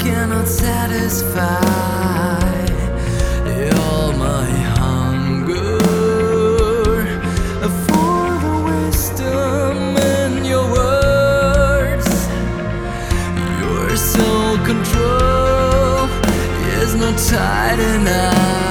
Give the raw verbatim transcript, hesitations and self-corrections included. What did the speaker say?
cannot satisfy all my hunger for the wisdom in your words. Your self-control is not tight enough.